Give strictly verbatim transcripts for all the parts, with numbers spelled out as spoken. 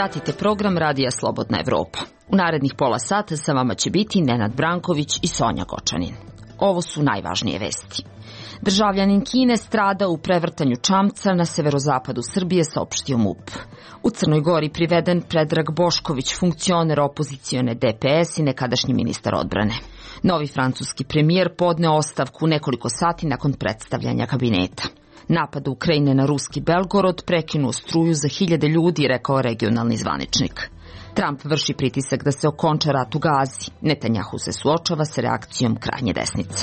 Pratite program Radija Slobodna Evropa. U narednih pola sata sa vama će biti Nenad Branković i Sonja Gočanin. Ovo su najvažnije vesti. Državljanin Kine strada u prevrtanju čamca na severozapadu Srbije, saopštio MUP. U Crnoj Gori priveden Predrag Bošković, funkcioner opozicione D P S i nekadašnji ministar odbrane. Novi francuski premijer podneo ostavku nekoliko sati nakon predstavljanja kabineta. Napad Ukrajine na ruski Belgorod prekinuo struju za hiljade ljudi, rekao regionalni zvaničnik. Trump vrši pritisak da se okonča rat u Gazi. Netanjahu se suočava sa reakcijom krajnje desnice.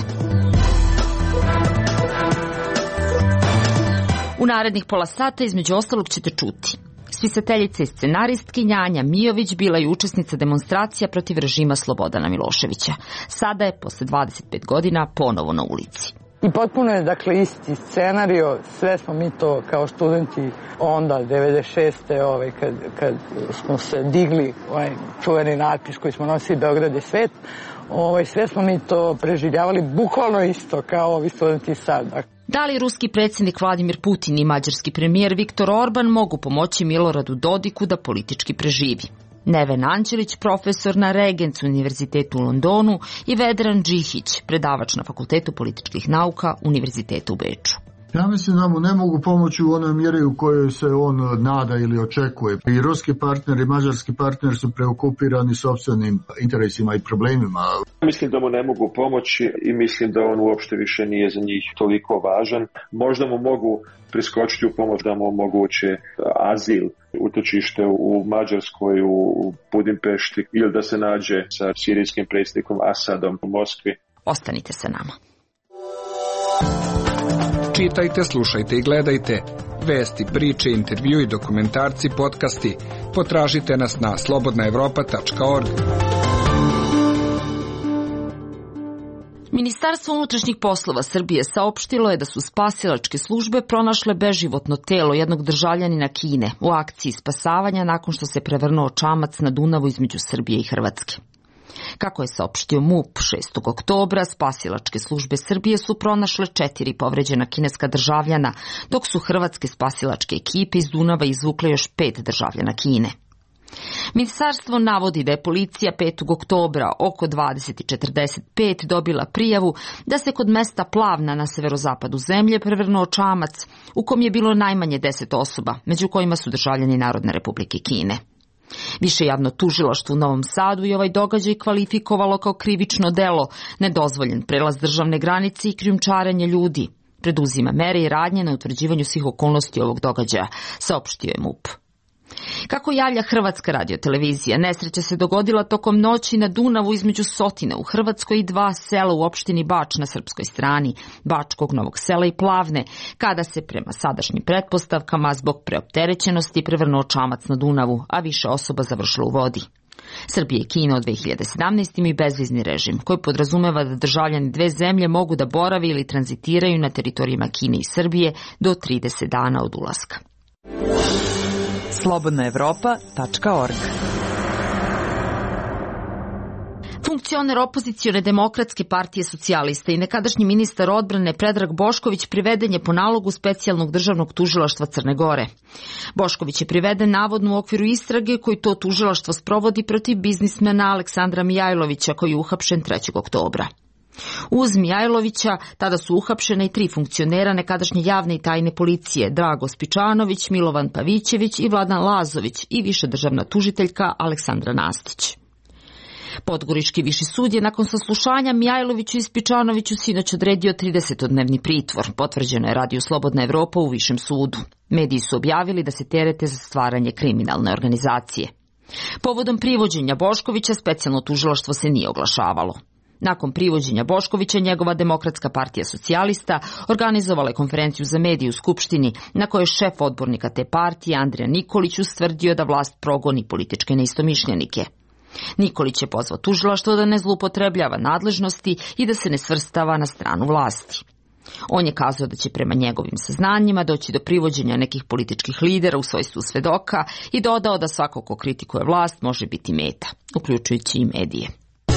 U narednih pola sata između ostalog ćete čuti. Spisateljica i scenaristkinja Anja Mijović bila je učesnica demonstracija protiv režima Slobodana Miloševića. Sada je, posle dvadeset pet godina, ponovo na ulici. I potpuno je, dakle, isti scenario, sve smo mi to kao studenti onda, devedeset šeste. Ovaj, kad, kad smo se digli, ovaj čuveni natpis koji smo nosili Beograd je svet, ovaj, sve smo mi to preživljavali bukvalno isto kao ovi studenti sad. Da li ruski predsjednik Vladimir Putin i mađarski premijer Viktor Orban mogu pomoći Miloradu Dodiku da politički preživi? Neven Anđelić, profesor na Regents univerzitetu u Londonu, i Vedran Džihić, predavač na Fakultetu političkih nauka Univerziteta u Beču. Ja mislim da mu ne mogu pomoći u onoj mjeri u kojoj se on nada ili očekuje. I ruski partner i mađarski partner su preokupirani sopstvenim interesima i problemima. Mislim da mu ne mogu pomoći i mislim da on uopšte više nije za njih toliko važan. Možda mu mogu priskočiti u pomoć da mu omoguće azil, utočište u Mađarskoj, u Budimpešti, ili da se nađe sa sirijskim predsjednikom Asadom u Moskvi. Ostanite sa nama. Čitajte, slušajte i gledajte. Vesti, priče, intervjui, dokumentarci, podcasti. Potražite nas na slobodna evropa tačka org. Ministarstvo unutrašnjih poslova Srbije saopštilo je da su spasilačke službe pronašle beživotno telo jednog državljanina Kine u akciji spasavanja nakon što se prevrnuo čamac na Dunavu između Srbije i Hrvatske. Kako je saopštio MUP, šestog oktobra spasilačke službe Srbije su pronašle četiri povređena kineska državljana, dok su hrvatske spasilačke ekipe iz Dunava izvukle još pet državljana Kine. Ministarstvo navodi da je policija petog oktobra oko dvadeset četrdeset pet dobila prijavu da se kod mesta Plavna na severozapadu zemlje prevrnuo čamac u kom je bilo najmanje deset osoba, među kojima su državljani Narodne Republike Kine. Više javno tužilaštvo u Novom Sadu i ovaj događaj kvalifikovalo kao krivično delo, nedozvoljen prelaz državne granice i krijumčarenje ljudi. Preduzima mere i radnje na utvrđivanju svih okolnosti ovog događaja, saopštio je MUP. Kako javlja Hrvatska radiotelevizija, nesreća se dogodila tokom noći na Dunavu između Sotine u Hrvatskoj i dva sela u opštini Bač na srpskoj strani, Bačkog, Novog Sela i Plavne, kada se prema sadašnjim pretpostavkama zbog preopterećenosti prevrnuo čamac na Dunavu, a više osoba završilo u vodi. Srbija i Kina od dve hiljade sedamnaeste. imaju bezvizni režim, koji podrazumeva da državljani dve zemlje mogu da borave ili tranzitiraju na teritorijima Kine i Srbije do trideset dana od ulaska. slobodna evropa tačka org. Funkcioner opozicione Demokratske partije socijalista i nekadašnji ministar odbrane Predrag Bošković priveden je po nalogu specijalnog državnog tužilaštva Crne Gore. Bošković je priveden navodno u okviru istrage koju to tužilaštvo sprovodi protiv biznismena Aleksandra Mijajlovića, koji je uhapšen trećeg oktobra. Uz Mijajlovića tada su uhapšena i tri funkcionera nekadašnje javne i tajne policije, Drago Spičanović, Milovan Pavićević i Vladan Lazović, i više državna tužiteljka Aleksandra Nastić. Podgorički viši sud je nakon saslušanja Mijajloviću i Spičanoviću sinoć odredio tridesetodnevni pritvor, potvrđeno je Radiju Slobodna Evropa u višem sudu. Mediji su objavili da se terete za stvaranje kriminalne organizacije. Povodom privođenja Boškovića specijalno tužilaštvo se nije oglašavalo. Nakon privođenja Boškovića, njegova Demokratska partija socijalista organizovala je konferenciju za medije u Skupštini, na kojoj je šef odbornika te partije Andrija Nikolić ustvrdio da vlast progoni političke neistomišljenike. Nikolić je pozvao tužilaštvo da ne zloupotrebljava nadležnosti i da se ne svrstava na stranu vlasti. On je kazao da će prema njegovim saznanjima doći do privođenja nekih političkih lidera u svojstvu svedoka i dodao da svako ko kritikuje vlast može biti meta, uključujući i medije.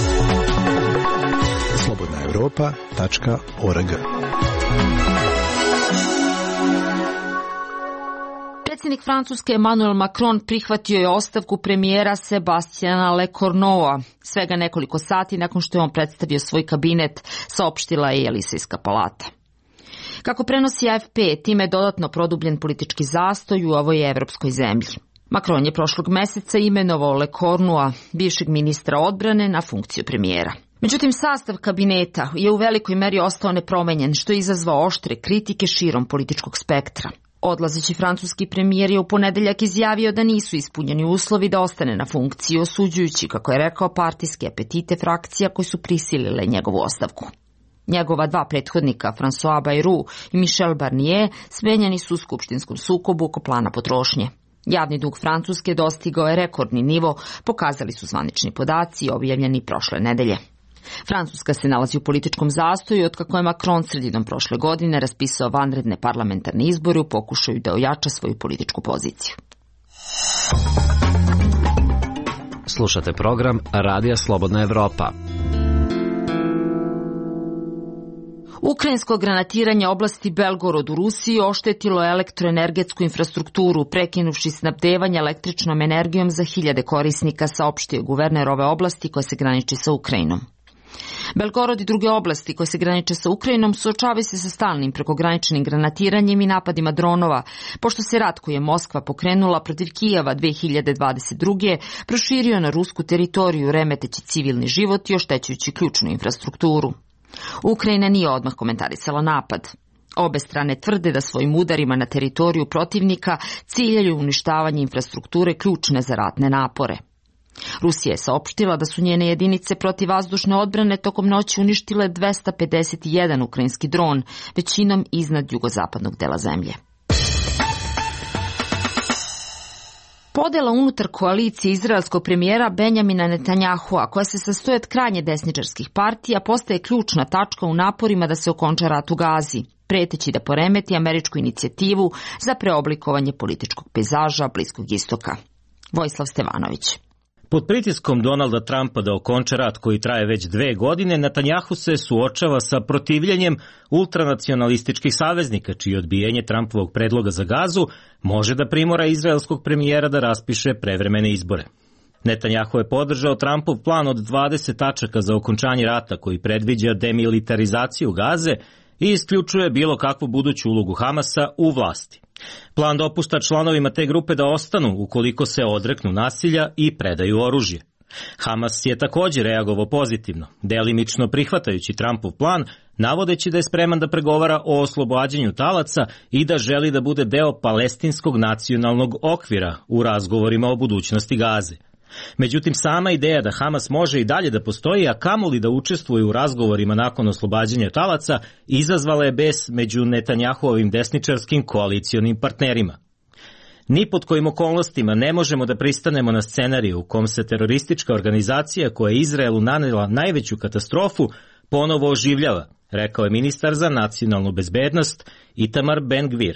slobodna evropa tačka org. Predsjednik Francuske Emmanuel Macron prihvatio je ostavku premijera Sebastiana Lecornua svega nekoliko sati nakon što je on predstavio svoj kabinet, saopštila je Elizejska palata. Kako prenosi A F P, time je dodatno produbljen politički zastoj u ovoj evropskoj zemlji. Macron je prošlog meseca imenovao Lecornua, bivšeg ministra odbrane, na funkciju premijera. Međutim, sastav kabineta je u velikoj meri ostao nepromenjen, što je izazvao oštre kritike širom političkog spektra. Odlazeći francuski premijer je u ponedeljak izjavio da nisu ispunjeni uslovi da ostane na funkciji, osuđujući, kako je rekao, partijske apetite frakcija koji su prisilile njegovu ostavku. Njegova dva prethodnika, François Bayrou i Michel Barnier, smenjeni su u skupštinskom sukobu oko plana potrošnje. Javni dug Francuske dostigao je rekordni nivo, pokazali su zvanični podaci objavljeni prošle nedelje. Francuska se nalazi u političkom zastoju otkako je Macron sredinom prošle godine raspisao vanredne parlamentarne izbore u pokušaju da ojača svoju političku poziciju. Slušate program Radija Slobodna Evropa. Ukrajinsko granatiranje oblasti Belgorod u Rusiji oštetilo je elektroenergetsku infrastrukturu, prekinuvši snabdevanje električnom energijom za hiljade korisnika, saopštio guverner ove oblasti koje se graniči sa Ukrajinom. Belgorod i druge oblasti koje se graniče sa Ukrajinom suočavaju se sa stalnim prekograničnim granatiranjem i napadima dronova, pošto se rat koji je Moskva pokrenula protiv Kijeva dve hiljade dvadeset druge proširio na rusku teritoriju, remeteći civilni život i oštećujući ključnu infrastrukturu. Ukrajina nije odmah komentarisala napad. Obe strane tvrde da svojim udarima na teritoriju protivnika ciljaju uništavanje infrastrukture ključne za ratne napore. Rusija je saopštila da su njene jedinice protivvazdušne odbrane tokom noći uništile dvesta pedeset jedan ukrajinski dron, većinom iznad jugozapadnog dela zemlje. Podela unutar koalicije izraelskog premijera Benjamina Netanjahua, koja se sastoji od krajnje desničarskih partija, postaje ključna tačka u naporima da se okonča rat u Gazi, preteći da poremeti američku inicijativu za preoblikovanje političkog pejzaža Bliskog istoka. Vojislav Stevanović. Pod pritiskom Donalda Trumpa da okonča rat koji traje već dve godine, Netanjahu se suočava sa protivljenjem ultranacionalističkih saveznika, čije odbijanje Trumpovog predloga za Gazu može da primora izraelskog premijera da raspiše prevremene izbore. Netanjahu je podržao Trumpov plan od dvadeset tačaka za okončanje rata koji predviđa demilitarizaciju Gaze i isključuje bilo kakvu buduću ulogu Hamasa u vlasti. Plan dopušta članovima te grupe da ostanu ukoliko se odreknu nasilja i predaju oružje. Hamas je također reagovao pozitivno, delimično prihvatajući Trumpov plan, navodeći da je spreman da pregovara o oslobađanju talaca i da želi da bude deo palestinskog nacionalnog okvira u razgovorima o budućnosti Gaze. Međutim, sama ideja da Hamas može i dalje da postoji, a kamoli da učestvuje u razgovorima nakon oslobađanja talaca, izazvala je bes među Netanjahuovim desničarskim koalicionim partnerima. Ni pod kojim okolnostima ne možemo da pristanemo na scenariju u kom se teroristička organizacija koja je Izraelu nanela najveću katastrofu ponovo oživljava, rekao je ministar za nacionalnu bezbednost Itamar Ben-Gvir.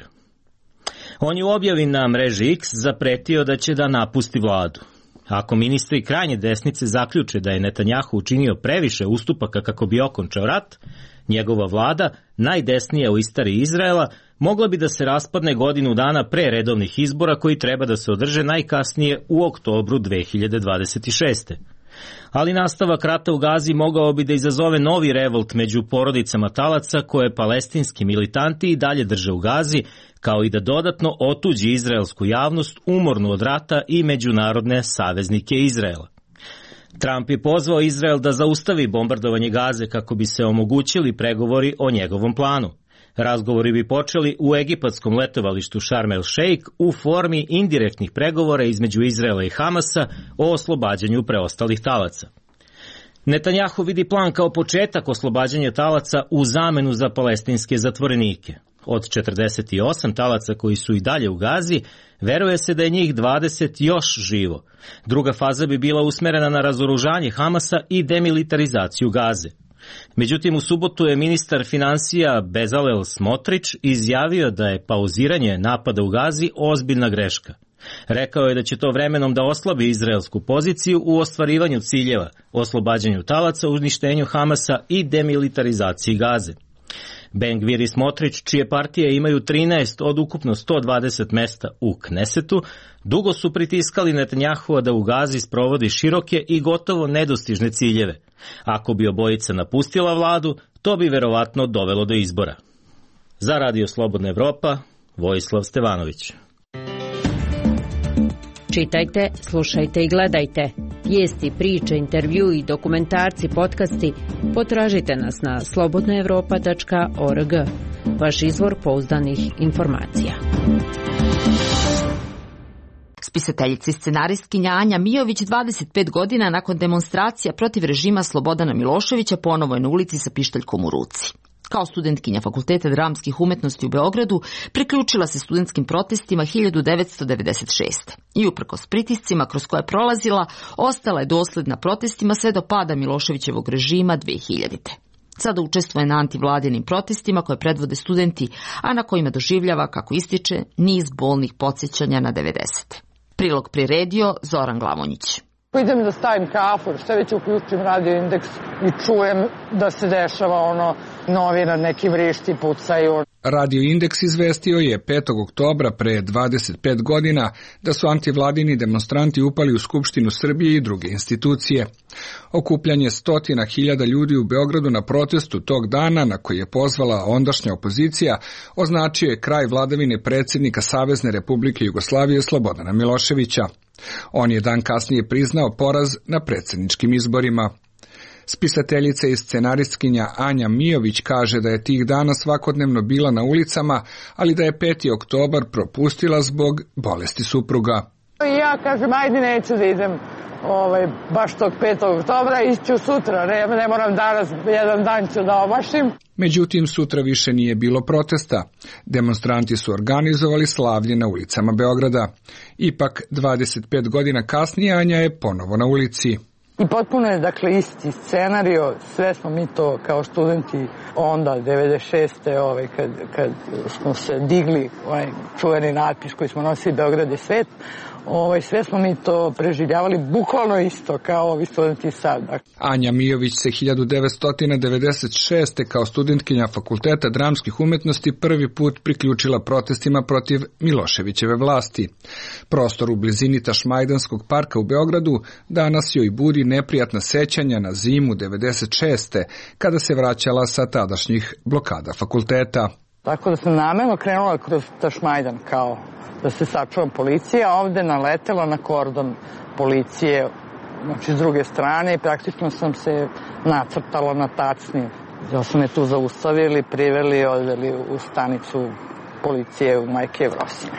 On je u objavi na mreži X zapretio da će da napusti vladu. Ako ministri krajnje desnice zaključe da je Netanjahu učinio previše ustupaka kako bi okončao rat, njegova vlada, najdesnija u istoriji Izraela, mogla bi da se raspadne godinu dana pre redovnih izbora koji treba da se održe najkasnije u oktobru dve hiljade dvadeset šeste. Ali nastavak rata u Gazi mogao bi da izazove novi revolt među porodicama talaca koje palestinski militanti i dalje drže u Gazi, kao i da dodatno otuđi izraelsku javnost umornu od rata i međunarodne saveznike Izraela. Trump je pozvao Izrael da zaustavi bombardovanje Gaze kako bi se omogućili pregovori o njegovom planu. Razgovori bi počeli u egipatskom letovalištu Sharm el Sheikh u formi indirektnih pregovora između Izraela i Hamasa o oslobađanju preostalih talaca. Netanjahu vidi plan kao početak oslobađanja talaca u zamenu za palestinske zatvorenike. Od četrdeset osam talaca koji su i dalje u Gazi, veruje se da je njih dvadeset još živo. Druga faza bi bila usmerena na razoružanje Hamasa i demilitarizaciju Gaze. Međutim, u subotu je ministar finansija Bezalel Smotrić izjavio da je pauziranje napada u Gazi ozbiljna greška. Rekao je da će to vremenom da oslabi izraelsku poziciju u ostvarivanju ciljeva, oslobađanju talaca, uništenju Hamasa i demilitarizaciji Gaze. Ben-Gvir i Smotrić, čije partije imaju trinaest od ukupno sto dvadeset mesta u Knesetu, dugo su pritiskali Netanjahua da u Gazi sprovodi široke i gotovo nedostižne ciljeve. Ako bi obojica napustila vladu, to bi verovatno dovelo do izbora. Za Radio Slobodna Evropa, Vojislav Stevanović. Čitajte, slušajte i gledajte. Vijesti, priče, intervju i dokumentarci, podcasti potražite nas na slobodna evropa tačka org. Vaš izvor pouzdanih informacija. Spisateljica i scenaristkinja Anja Mijović dvadeset pet godina nakon demonstracija protiv režima Slobodana Miloševića ponovo je na ulici sa pištaljkom u ruci. Kao studentkinja Fakulteta dramskih umetnosti u Beogradu priključila se studentskim protestima hiljadu devetsto devedeset šeste. I uprkos pritiscima kroz koje je prolazila, ostala je dosledna protestima sve do pada Miloševićevog režima dve hiljadite. Sada učestvuje na antivladinim protestima koje predvode studenti, a na kojima doživljava, kako ističe, niz bolnih podsjećanja na devedesete. Prilog priredio Zoran Glavonjić. Idem da stavim kafu, što već uključim Radio Indeks i čujem da se dešava ono, novina, neki vrišti pucaju. Radio Indeks izvestio je petog oktobra pre dvadeset pet godina da su antivladini demonstranti upali u Skupštinu Srbije i druge institucije. Okupljanje stotina hiljada ljudi u Beogradu na protestu tog dana, na koji je pozvala ondašnja opozicija, označio je kraj vladavine predsjednika Savezne Republike Jugoslavije Slobodana Miloševića. On je dan kasnije priznao poraz na predsjedničkim izborima. Spisateljica i scenaristkinja Anja Mijović kaže da je tih dana svakodnevno bila na ulicama, ali da je peti oktobar propustila zbog bolesti supruga. Ja kažem, ajde neću da idem ovaj, baš tog petog oktobra, iću sutra, ne, ne moram danas, jedan dan ću da omašim. Međutim, sutra više nije bilo protesta. Demonstranti su organizovali slavlje na ulicama Beograda. Ipak, dvadeset pet godina kasnije Anja je ponovo na ulici. I potpuno je, dakle, isti scenario, sve smo mi to kao studenti onda, devedeset šeste ovaj, kad, kad smo se digli, ovaj, čuveni natpis koji smo nosili Beograd je svet, ovaj, sve smo mi to preživljavali bukvalno isto kao ovi studenti sad. Anja Mijović se hiljadu devetsto devedeset šeste kao studentkinja Fakulteta dramskih umetnosti prvi put priključila protestima protiv Miloševićeve vlasti. Prostor u blizini Tašmajdanskog parka u Beogradu danas joj budi neprijatna sećanja na zimu devedeset šeste kada se vraćala sa tadašnjih blokada fakulteta. Tako da sam namerno krenula kroz Tašmajdan kao da se sačuvam policija, a ovde naletela na kordon policije, znači s druge strane, i praktično sam se nacrtala na tacni. Da su me tu zaustavili, priveli i odveli u stanicu policije u Majke Vrosine.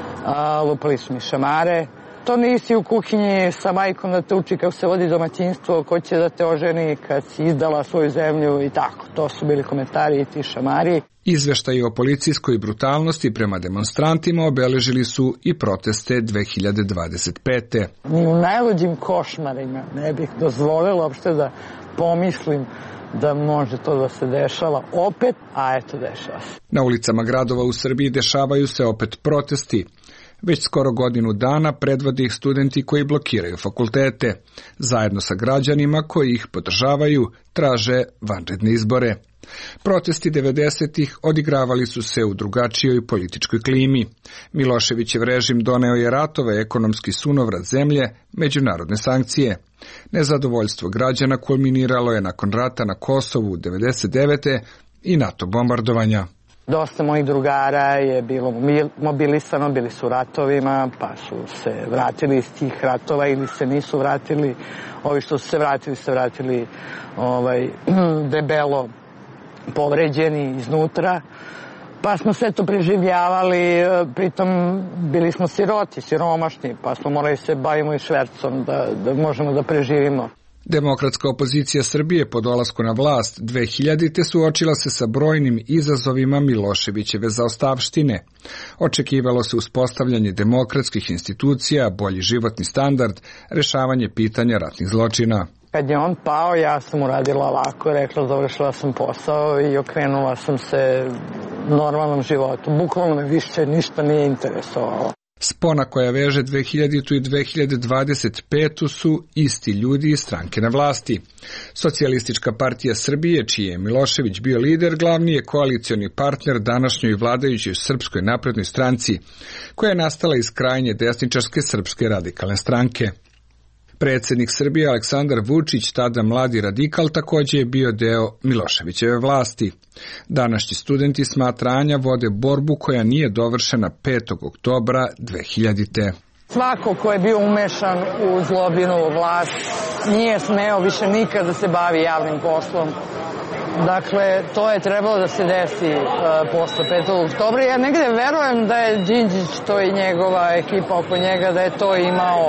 Lupali su mi šamare. To nisi u kuhinji sa majkom da te uči kako se vodi domaćinstvo, ko će da te oženi kad si izdala svoju zemlju i tako. To su bili komentari i ti šamari. Izveštaji o policijskoj brutalnosti prema demonstrantima obeležili su i proteste dve hiljade dvadeset pete. Ni u najluđim košmarima ne bih dozvolila uopšte da pomislim da može to da se dešava opet, a eto dešava se. Na ulicama gradova u Srbiji dešavaju se opet protesti. Već skoro godinu dana predvode ih studenti koji blokiraju fakultete. Zajedno sa građanima koji ih podržavaju traže vanredne izbore. Protesti devedesetih odigravali su se u drugačijoj političkoj klimi. Miloševićev režim doneo je ratove, ekonomski sunovrat zemlje, međunarodne sankcije. Nezadovoljstvo građana kulminiralo je nakon rata na Kosovu devedeset devete i NATO bombardovanja. Dosta mojih drugara je bilo mobilisano, bili su ratovima, pa su se vratili iz tih ratova ili se nisu vratili. Ovi što su se vratili, se vratili ovaj, debelo povređeni iznutra. Pa smo sve to preživljavali, pritom bili smo siroti, siromašni, pa smo morali se bavimo i švercom da, da možemo da preživimo. Demokratska opozicija Srbije po dolasku na vlast dve hiljadite suočila se sa brojnim izazovima Miloševićeve zaostavštine. Očekivalo se uspostavljanje demokratskih institucija, bolji životni standard, rešavanje pitanja ratnih zločina. Kad je on pao, ja sam uradila ovako, rekla, završila sam posao i okrenula sam se normalnom životu. Bukvalno me više ništa nije interesovalo. Spona koja veže dve hiljadite. i dve hiljade dvadeset petu. su isti ljudi iz stranke na vlasti. Socijalistička partija Srbije, čiji je Milošević bio lider, glavni je koalicioni partner današnjoj vladajućoj Srpskoj naprednoj stranci, koja je nastala iz krajnje desničarske Srpske radikalne stranke. Predsjednik Srbije Aleksandar Vučić, tada mladi radikal, također je bio deo Miloševićeve vlasti. Današnji studenti smatranja vode borbu koja nije dovršena petog oktobra dve hiljadite. Svako ko je bio umešan u zlobinovu vlast nije smeo više nikad da se bavi javnim poslom. Dakle, to je trebalo da se desi uh, posle petog oktobra. Ja negde verujem da je Đinđić, to i njegova ekipa oko njega, da je to imao,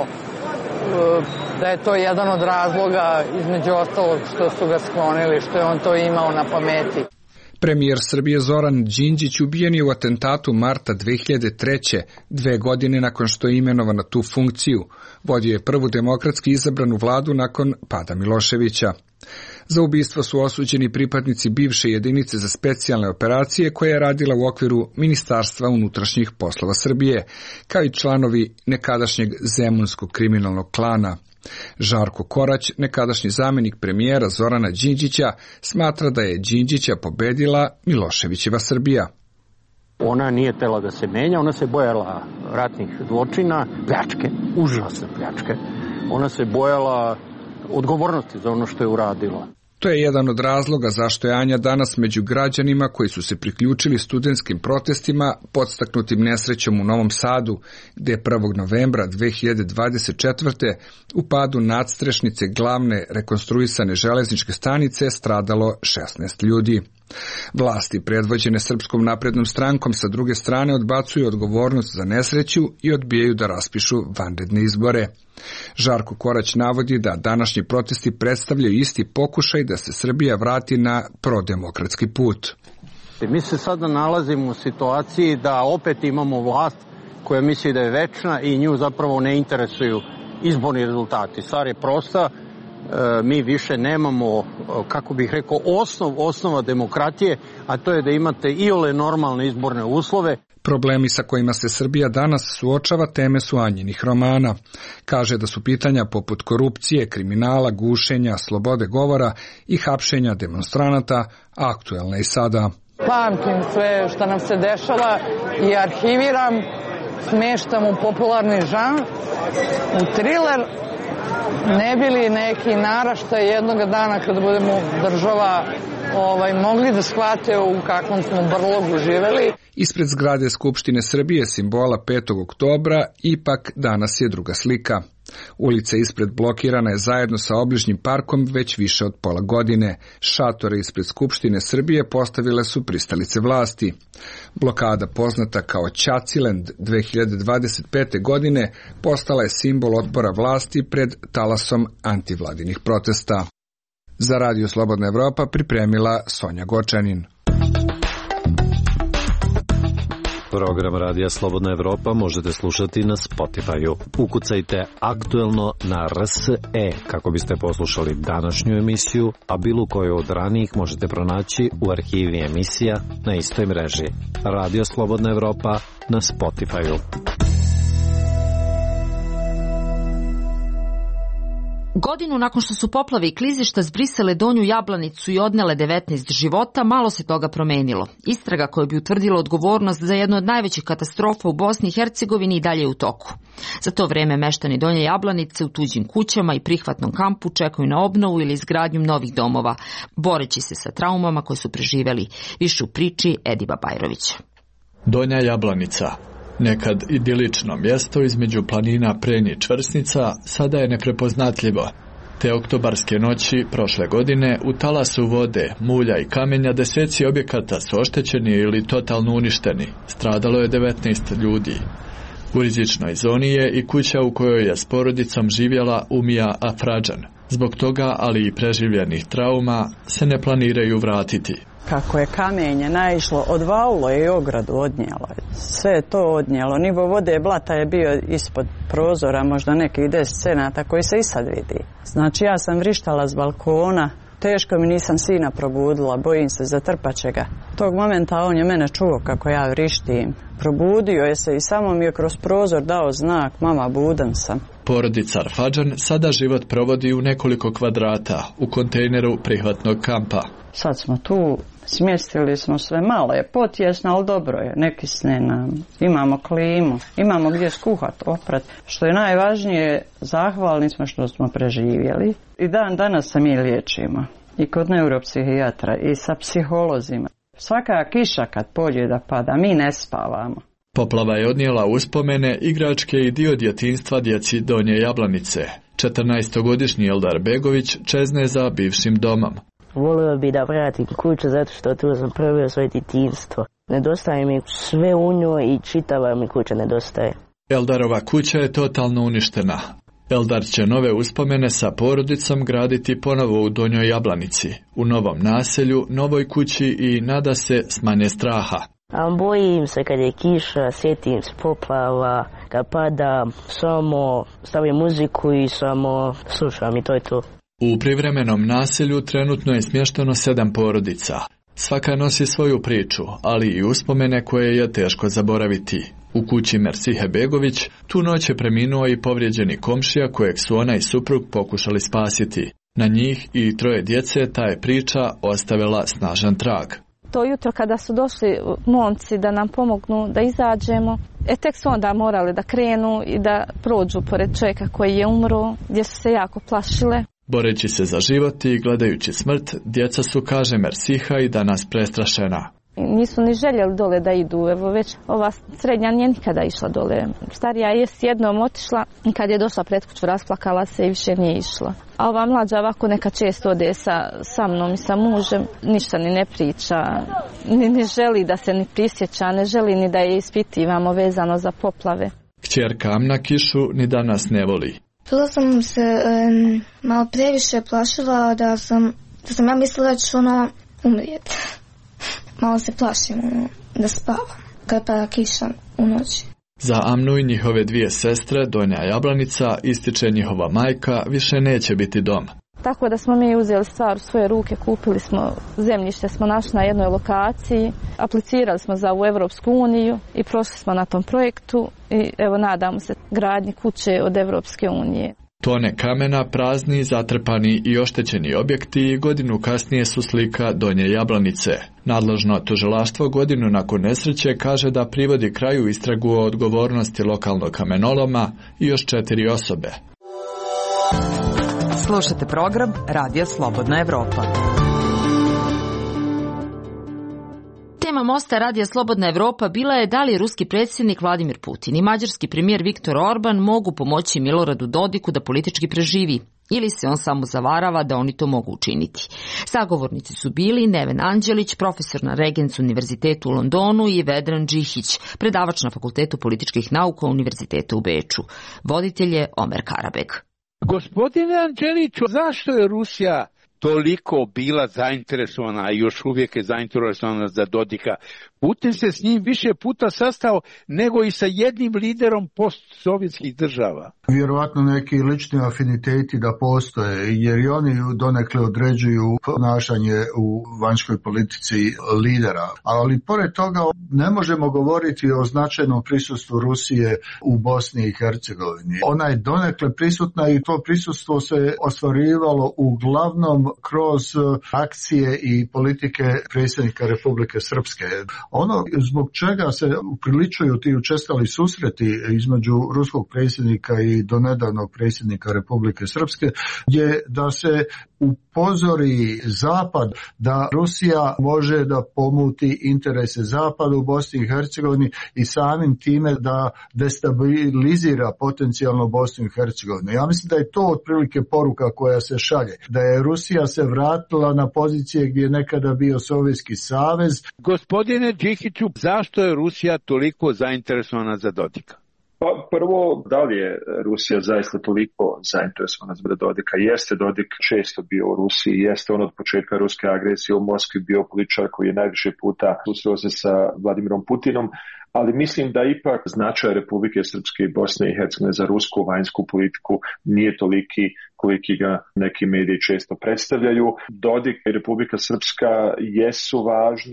uh, da je to jedan od razloga, između ostalog, što su ga sklonili, što je on to imao na pameti. Premijer Srbije Zoran Đinđić ubijen je u atentatu marta dve hiljade treće. dve godine nakon što je imenovan na tu funkciju. Vodio je prvu demokratski izabranu vladu nakon pada Miloševića. Za ubistvo su osuđeni pripadnici bivše jedinice za specijalne operacije koja je radila u okviru Ministarstva unutrašnjih poslova Srbije, kao i članovi nekadašnjeg zemunskog kriminalnog klana. Žarko Korać, nekadašnji zamjenik premijera Zorana Đinđića, smatra da je Đinđića pobedila Miloševićeva Srbija. Ona nije tela da se menja, ona se bojala ratnih zločina, pljačke, užasne pljačke. Ona se bojala odgovornosti za ono što je uradila. To je jedan od razloga zašto je Anja danas među građanima koji su se priključili studentskim protestima podstaknutim nesrećom u Novom Sadu, gde je prvog novembra dve hiljade dvadeset četvrte. u padu nadstrešnice glavne rekonstruisane železničke stanice stradalo šesnaest ljudi. Vlasti predvođene Srpskom naprednom strankom sa druge strane odbacuju odgovornost za nesreću i odbijaju da raspišu vanredne izbore. Žarko Korać navodi da današnji protesti predstavljaju isti pokušaj da se Srbija vrati na prodemokratski put. Mi se sada nalazimo u situaciji da opet imamo vlast koja misli da je večna i nju zapravo ne interesuju izborni rezultati. Stvar je prosta, mi više nemamo, kako bih rekao, osnov, osnova demokratije, a to je da imate iole normalne izborne uslove. Problemi sa kojima se Srbija danas suočava teme su Anjinih romana. Kaže da su pitanja poput korupcije, kriminala, gušenja, slobode govora i hapšenja demonstranata aktuelne i sada. Pamtim sve što nam se dešava i arhiviram, smeštam u popularni žanr, u triler, ne bi li neki naraštaj jednoga dana kad budemo država ovaj, mogli da shvate u kakvom smo brlogu živeli. Ispred zgrade Skupštine Srbije, simbola petog oktobra, ipak danas je druga slika. Ulica ispred blokirana je zajedno sa obližnjim parkom već više od pola godine. Šatore ispred Skupštine Srbije postavile su pristalice vlasti. Blokada poznata kao Ćaciland dve hiljade dvadeset pete. godine postala je simbol otpora vlasti pred talasom antivladinih protesta. Za Radio Slobodna Evropa pripremila Sonja Gočanin. Program Radija Slobodna Evropa možete slušati na Spotify-u. Ukucajte aktuelno na R S E kako biste poslušali današnju emisiju, a bilo koju od ranijih možete pronaći u arhivi emisija na istoj mreži. Radio Slobodna Evropa na Spotify-u. Godinu nakon što su poplave i klizišta zbrisale Donju Jablanicu i odnele devetnaest života, malo se toga promenilo. Istraga koja bi utvrdila odgovornost za jednu od najvećih katastrofa u Bosni i Hercegovini i dalje je u toku. Za to vreme meštani Donje Jablanice u tuđim kućama i prihvatnom kampu čekaju na obnovu ili izgradnju novih domova, boreći se sa traumama koje su preživeli. Više u priči Ediba Bajrovića. Donja Jablanica, nekad idilično mjesto između planina Prenj i Čvrsnica, sada je neprepoznatljivo. Te oktobarske noći prošle godine u talasu vode, mulja i kamenja deseci objekata su oštećeni ili totalno uništeni. Stradalo je devetnaest ljudi. U rizičnoj zoni je i kuća u kojoj je s porodicom živjela Umija Afrađan. Zbog toga, ali i preživljenih trauma, se ne planiraju vratiti. Kako je kamenje naišlo, odvalilo je i ogradu, odnijelo. Sve je to odnijelo. Nivo vode blata je bio ispod prozora, možda nekih deset cenata koji se i sad vidi. Znači ja sam vrištala s balkona, teško mi, nisam sina probudila, bojim se, zatrpat će ga. Tog momenta on je mene čuo kako ja vrištim. Probudio je se i samo mi je kroz prozor dao znak, mama, budan sam. Porodica Arfadžan sada život provodi u nekoliko kvadrata u kontejneru prihvatnog kampa. Sad smo tu, smjestili smo sve, malo je potjesno, ali dobro je, ne kisne nam. Imamo klimu, imamo gdje skuhat, oprat. Što je najvažnije, zahvalni smo što smo preživjeli. I dan danas se mi liječimo. I kod neuropsihijatra, i sa psiholozima. Svaka kiša kad pođe da pada, mi ne spavamo. Poplava je odnijela uspomene, igračke i dio djetinjstva djeci Donje Jablanice. četrnaestogodišnji Eldar Begović čezne za bivšim domom. Volio bi da vratim kuću zato što tu sam proveo svoje djetinjstvo. Nedostaje mi sve u njoj i čitava mi kuća nedostaje. Eldarova kuća je totalno uništena. Eldar će nove uspomene sa porodicom graditi ponovo u Donjoj Jablanici, u novom naselju, novoj kući i nada se s manje straha. A bojim se kad je kiša, sjetim se poplava, kad pada, samo stavim muziku i samo slušam i to je to. U privremenom naselju trenutno je smješteno sedam porodica. Svaka nosi svoju priču, ali i uspomene koje je teško zaboraviti. U kući Mersihe Begović tu noć je preminuo i povrijeđeni komšija kojeg su ona i suprug pokušali spasiti. Na njih i troje djece ta je priča ostavila snažan trag. To jutro kada su došli momci da nam pomognu da izađemo, e tek su onda morali da krenu i da prođu pored čovjeka koji je umro, gdje su se jako plašile. Boreći se za život i gledajući smrt, djeca su, kaže Mersiha, i danas prestrašena. Nisu ni željeli dole da idu, evo već ova srednja nije nikada išla dole. Starija je s jednom otišla i kad je došla pred kuću rasplakala se i više nije išla. A ova mlađa ovako neka često ode sa, sa mnom i sa mužem, ništa ni ne priča, ni ne želi da se ni prisjeća, ne želi ni da je ispitivamo vezano za poplave. Kćerka Amna kišu ni danas ne voli. Prvo sam se um, malo previše plašila da sam, da sam ja mislila da ću ono umrijeti. Malo se plašim ono, da spavam kad pada kiša u noći. Za Amnu i njihove dvije sestre, Donja Jablanica, ističe njihova majka, više neće biti dom. Tako da smo mi uzeli stvar u svoje ruke, kupili smo zemljište, smo našli na jednoj lokaciji, aplicirali smo za u Evropsku uniju i prošli smo na tom projektu i evo nadamo se gradnji kuće od Evropske unije. Tone kamena, prazni, zatrpani i oštećeni objekti godinu kasnije su slika Donje Jablanice. Nadležno tužilaštvo godinu nakon nesreće kaže da privodi kraju istragu o odgovornosti lokalnog kamenoloma i još četiri osobe. Slušate program Radija Slobodna Evropa. Tema Mosta Radija Slobodna Evropa bila je da li ruski predsjednik Vladimir Putin i mađarski premijer Viktor Orban mogu pomoći Miloradu Dodiku da politički preživi, ili se on samo zavarava da oni to mogu učiniti. Sagovornici su bili Neven Anđelić, profesor na Regents univerzitetu u Londonu, i Vedran Džihić, predavač na Fakultetu političkih nauka Univerzitetu u Beču. Voditelj je Omer Karabeg. Gospodine Anđeliću, zašto je Rusija toliko bila zainteresovana, a još uvijek je zainteresovana za Dodika? Putin se s njim više puta sastao nego i sa jednim liderom postsovjetskih država. Vjerovatno neki lični afiniteti da postoje, jer i oni donekle određuju ponašanje u vanjskoj politici lidera. Ali pored toga ne možemo govoriti o značajnom prisustvu Rusije u Bosni i Hercegovini. Ona je donekle prisutna i to prisustvo se ostvarivalo uglavnom kroz akcije i politike predsjednika Republike Srpske. Ono zbog čega se upriličuju ti učestali susreti između ruskog predsjednika i donedavnog predsjednika Republike Srpske je da se upozori Zapad da Rusija može da pomuti interese Zapada u Bosni i Hercegovini i samim time da destabilizira potencijalno Bosnu i Hercegovinu. Ja mislim da je to otprilike poruka koja se šalje, da je Rusija se vratila na pozicije gdje je nekada bio Sovjetski savez. Gospodine Džihiću, zašto je Rusija toliko zainteresovana za Dodika? Pa prvo, da li je Rusija zaista toliko zainteresovana za Dodika? Jeste Dodik često bio u Rusiji, jeste on od početka ruske agresije u Moskvi bio političar koji je najviše puta susreo se sa Vladimirom Putinom, ali mislim da ipak značaj Republike Srpske i Bosne i Hercegovine za rusku vanjsku politiku nije toliki koliki ga neki mediji često predstavljaju. Dodik i Republika Srpska jesu važni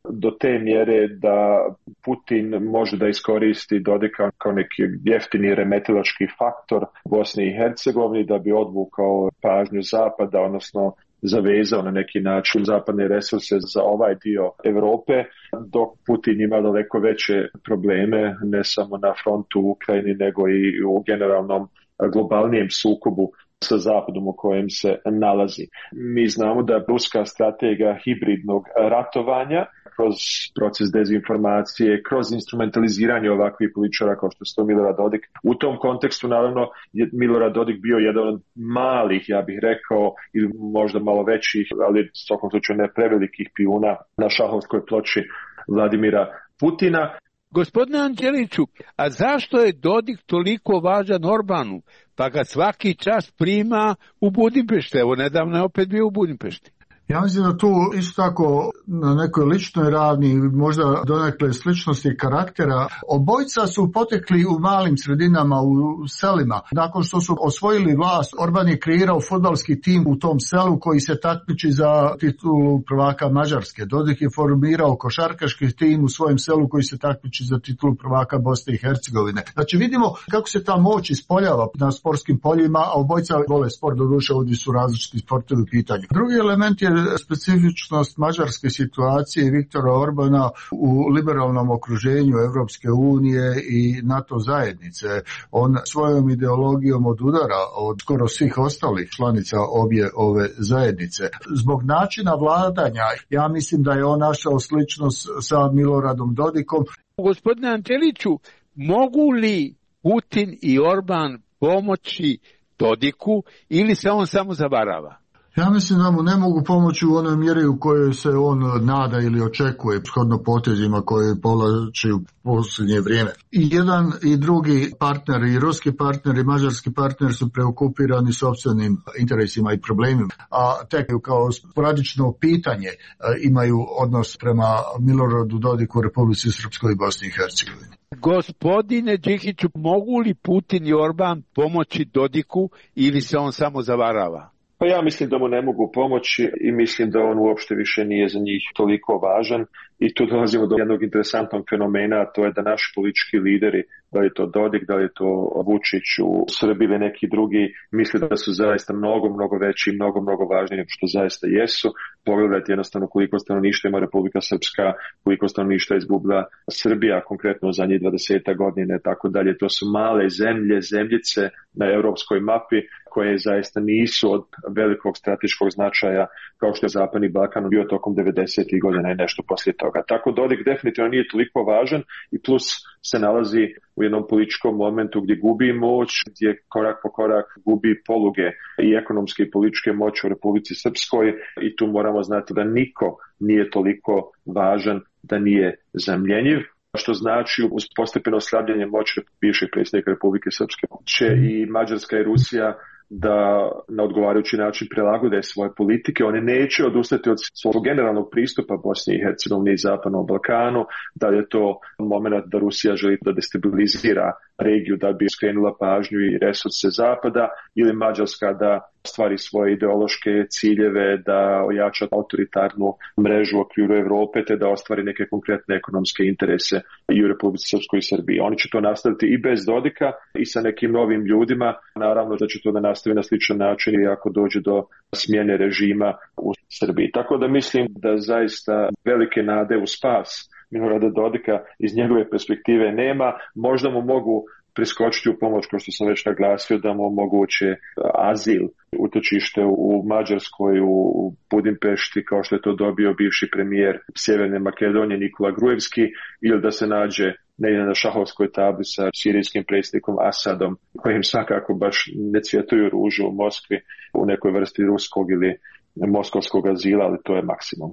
do te mjere da Putin može da iskoristi Dodika kao neki jeftini remetilački faktor Bosni i Hercegovini da bi odvukao pažnju Zapada, odnosno zavezao na neki način zapadne resurse za ovaj dio Europe, dok Putin ima daleko veće probleme ne samo na frontu u Ukrajini nego i u generalnom globalnijem sukobu sa Zapadom u kojem se nalazi. Mi znamo da ruska strategija hibridnog ratovanja kroz proces dezinformacije, kroz instrumentaliziranje ovakvih političara kao što su to Milorad Dodik. U tom kontekstu naravno je Milorad Dodik bio jedan od malih, ja bih rekao, ili možda malo većih, ali u svakom slučaju ne prevelikih pijuna na šahovskoj ploči Vladimira Putina. Gospodine Anđeliću, a zašto je Dodik toliko važan Orbanu? Pa ga svaki čas prima u Budimpešti. Evo, nedavno je opet bio u Budimpešti. Ja mislim da tu isto tako na nekoj ličnoj ravni, možda donekle sličnosti karaktera, obojica su potekli u malim sredinama, u selima. Nakon što su osvojili vlast, Orban je kreirao fudbalski tim u tom selu koji se takmiči za titulu prvaka Mađarske. Dodik je formirao košarkaški tim u svojem selu koji se takmiči za titulu prvaka Bosne i Hercegovine. Znači vidimo kako se ta moć ispoljava na sportskim poljima, a obojica vole sport, doduše ovdje su različiti sportovi u pitanju. Drugi element je specifičnost mađarske situacije Viktora Orbana u liberalnom okruženju Evropske unije i NATO zajednice. On svojom ideologijom odudara od skoro svih ostalih članica obje ove zajednice. Zbog načina vladanja, ja mislim da je on našao sličnost sa Miloradom Dodikom. Gospodine Anđeliću, mogu li Putin i Orban pomoći Dodiku ili se on samo zavarava? Ja mislim da mu ne mogu pomoći u onoj mjeri u kojoj se on nada ili očekuje shodno potezima koje povlači u posljednje vrijeme. I jedan i drugi partner, i ruski partner i mađarski partner su preokupirani sopstvenim interesima i problemima, a tek kao sporadično pitanje imaju odnos prema Miloradu Dodiku, Republici Srpskoj i Bosni i Hercegovini. Gospodine Đikiću, mogu li Putin i Orban pomoći Dodiku ili se on samo zavarava? Pa ja mislim da mu ne mogu pomoći i mislim da on uopšte više nije za njih toliko važan i tu dolazimo do jednog interesantnog fenomena, a to je da naši politički lideri, da li je to Dodik, da li je to Vučić u Srbiji ili neki drugi, misle da su zaista mnogo, mnogo veći i mnogo, mnogo važniji nego što zaista jesu. Pogledajte jednostavno koliko stanovništva ima Republika Srpska, koliko stanovništva izgubila Srbija, konkretno u zadnjih dvadeset godine, tako dalje. To su male zemlje, zemljice na europskoj mapi koje zaista nisu od velikog strateškog značaja kao što je Zapadni Balkan bio tokom devedesetih godina i nešto poslije toga. Tako Dodik definitivno nije toliko važan i plus se nalazi u jednom političkom momentu gdje gubi moć, gdje korak po korak gubi poluge i ekonomske i političke moći u Republici Srpskoj i tu moramo znati da niko nije toliko važan da nije zamjenjiv, što znači uz postepeno slabljenje moći bivšeg predsjednika Republike Srpske će i Mađarska i Rusija da na odgovarajući način prilagode svoje politike. One neće odustati od svog generalnog pristupa Bosni i Hercegovini i Zapadnom Balkanu, da je to moment da Rusija želi da destabilizira regiju da bi skrenula pažnju i resurse Zapada ili Mađarska da stvari svoje ideološke ciljeve, da ojača autoritarnu mrežu u okviru Europe te da ostvari neke konkretne ekonomske interese i u Republici Srpskoj i Srbiji. Oni će to nastaviti i bez Dodika i sa nekim novim ljudima. Naravno da će to da nastavi na sličan način i ako dođe do smjene režima u Srbiji. Tako da mislim da zaista velike nade u spas Milorada Dodika iz njegove perspektive nema. Možda mu mogu priskočiti u pomoć, kao što sam već naglasio, da mu omoguće azil, utočište u Mađarskoj, u Budimpešti, kao što je to dobio bivši premijer Sjeverne Makedonije Nikola Grujevski, ili da se nađe negdje na šahovskoj tabli sa sirijskim predsjednikom Asadom, kojim svakako baš ne cvjetuju ružu u Moskvi u nekoj vrsti ruskog ili moskovskog azila, ali to je maksimum.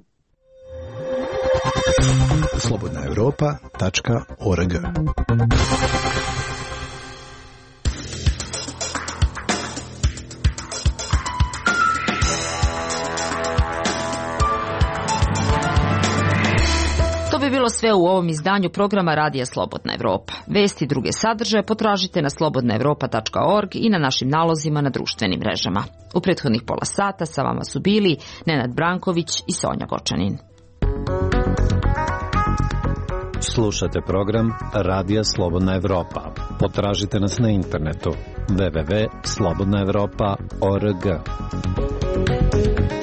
slobodna europa tačka org. To bi bilo sve u ovom izdanju programa Radija Slobodna Evropa. Vesti i druge sadržaje potražite na slobodna europa tačka org i na našim nalozima na društvenim mrežama. U prethodnih pola sata sa vama su bili Nenad Branković i Sonja Gočanin. Slušate program Radija Slobodna Evropa. Potražite nas na internetu w w w tačka slobodna evropa tačka org.